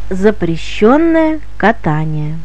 Запрещенное катание.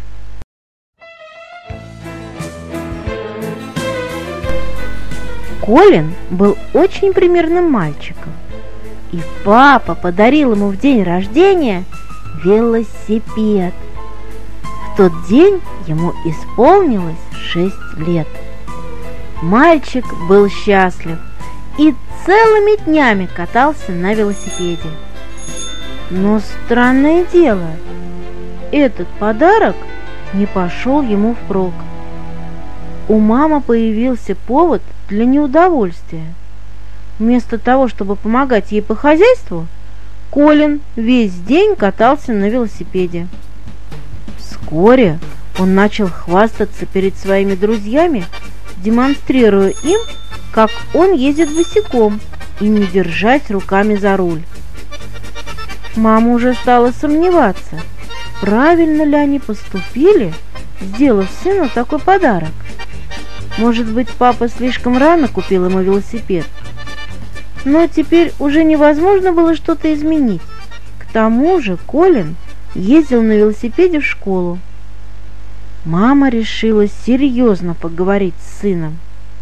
Колин был очень примерным мальчиком, и папа подарил ему в день рождения велосипед. В тот день ему исполнилось 6 лет. Мальчик был счастлив и целыми днями катался на велосипеде. Но странное дело, этот подарок не пошел ему впрок. У мамы появился повод для неудовольствия. Вместо того, чтобы помогать ей по хозяйству, Колин весь день катался на велосипеде. Вскоре он начал хвастаться перед своими друзьями, демонстрируя им, как он ездит босиком и не держась руками за руль. Мама уже стала сомневаться, правильно ли они поступили, сделав сыну такой подарок. Может быть, папа слишком рано купил ему велосипед. Но теперь уже невозможно было что-то изменить. К тому же Колин ездил на велосипеде в школу. Мама решила серьезно поговорить с сыном.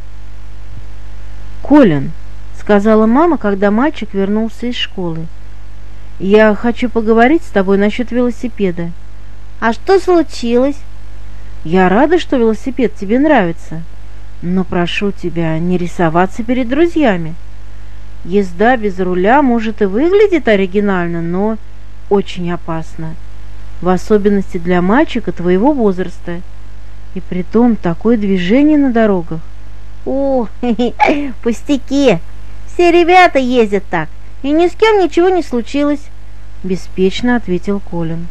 «Колин», — сказала мама, когда мальчик вернулся из школы, — «я хочу поговорить с тобой насчет велосипеда». «А что случилось?» «Я рада, что велосипед тебе нравится, но прошу тебя не рисоваться перед друзьями. Езда без руля может и выглядит оригинально, но очень опасно, в особенности для мальчика твоего возраста, и притом такое движение на дорогах». «О, пустяки! Все ребята ездят так, и ни с кем ничего не случилось», — беспечно ответил Колин.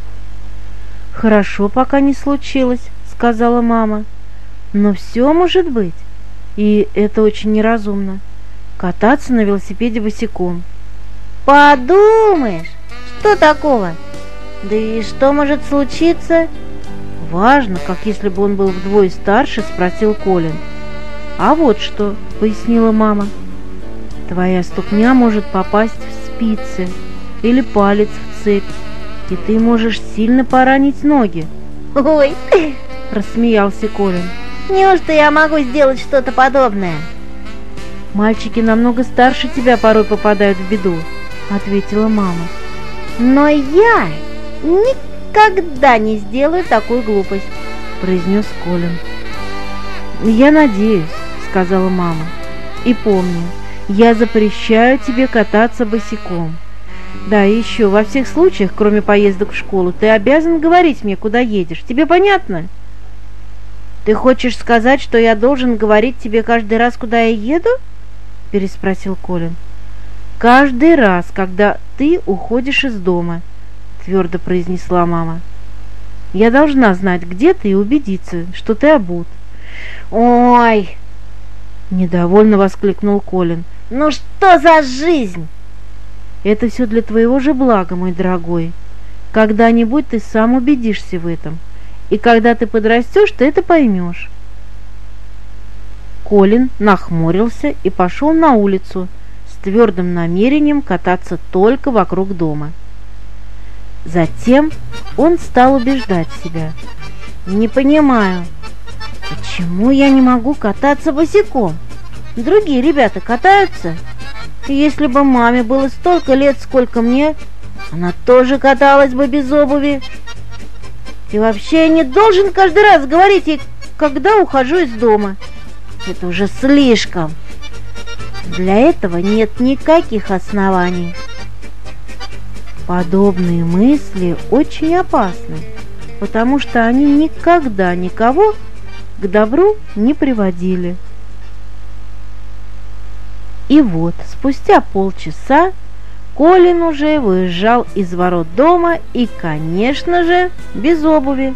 «Хорошо, пока не случилось», — сказала мама, — «но все может быть, и это очень неразумно — кататься на велосипеде босиком». «Подумаешь, что такого? Да и что может случиться?» «Важно, как если бы он был вдвое старше», — спросил Колин. «А вот что», — пояснила мама, — «твоя ступня может попасть в спицы или палец в цепь, и ты можешь сильно поранить ноги». «Ой!» — рассмеялся Колин. «Неужто я могу сделать что-то подобное?» «Мальчики намного старше тебя порой попадают в беду», — ответила мама. «Но я никогда не сделаю такую глупость», — произнес Колин. «Я надеюсь», — сказала мама. «И помни, я запрещаю тебе кататься босиком. Да, и еще, во всех случаях, кроме поездок в школу, ты обязан говорить мне, куда едешь. Тебе понятно?» «Ты хочешь сказать, что я должен говорить тебе каждый раз, куда я еду?» — переспросил Колин. «Каждый раз, когда ты уходишь из дома», — твердо произнесла мама. «Я должна знать, где ты, и убедиться, что ты обут». «Ой!» — недовольно воскликнул Колин. «Ну что за жизнь?» «Это все для твоего же блага, мой дорогой. Когда-нибудь ты сам убедишься в этом, и когда ты подрастешь, ты это поймешь». Колин нахмурился и пошел на улицу с твердым намерением кататься только вокруг дома. Затем он стал убеждать себя. «Не понимаю, почему я не могу кататься босиком? Другие ребята катаются. И если бы маме было столько лет, сколько мне, она тоже каталась бы без обуви. И вообще я не должен каждый раз говорить ей, когда ухожу из дома. Это уже слишком. Для этого нет никаких оснований». Подобные мысли очень опасны, потому что они никогда никого к добру не приводили. И вот, спустя полчаса Колин уже выезжал из ворот дома и, конечно же, без обуви.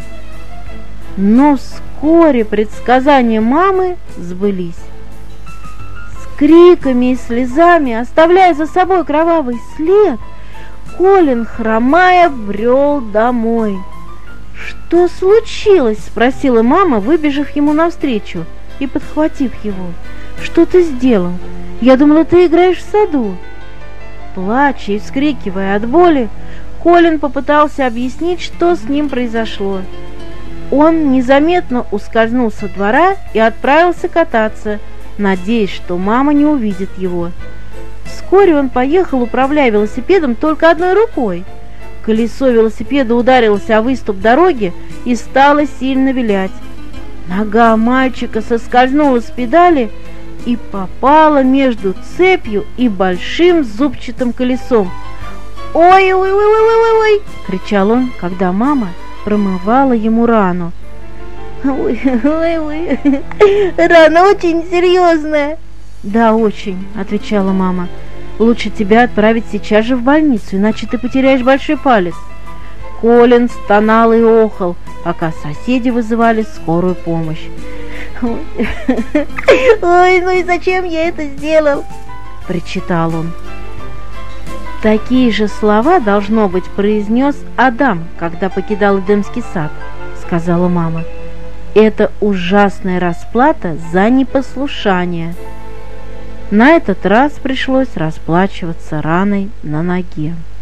Но вскоре предсказания мамы сбылись. С криками и слезами, оставляя за собой кровавый след, Колин, хромая, брел домой. «Что случилось?» – спросила мама, выбежав ему навстречу и подхватив его. «Что ты сделал? Я думала, ты играешь в саду». Плача и вскрикивая от боли, Колин попытался объяснить, что с ним произошло. Он незаметно ускользнул со двора и отправился кататься, надеясь, что мама не увидит его. Вскоре он поехал, управляя велосипедом только одной рукой. Колесо велосипеда ударилось о выступ дороги и стало сильно вилять. Нога мальчика соскользнула с педали и попала между цепью и большим зубчатым колесом. «Ой-ой-ой-ой-ой-ой!» — кричал он, когда мама промывала ему рану. «Ой-ой-ой! Рана очень серьезная!» «Да, очень», — отвечала мама. «Лучше тебя отправить сейчас же в больницу, иначе ты потеряешь большой палец». Колин стонал и охал, пока соседи вызывали скорую помощь. «Ой, ну и зачем я это сделал?» — причитал он. «Такие же слова, должно быть, произнес Адам, когда покидал Эдемский сад», — сказала мама. «Это ужасная расплата за непослушание». На этот раз пришлось расплачиваться раной на ноге.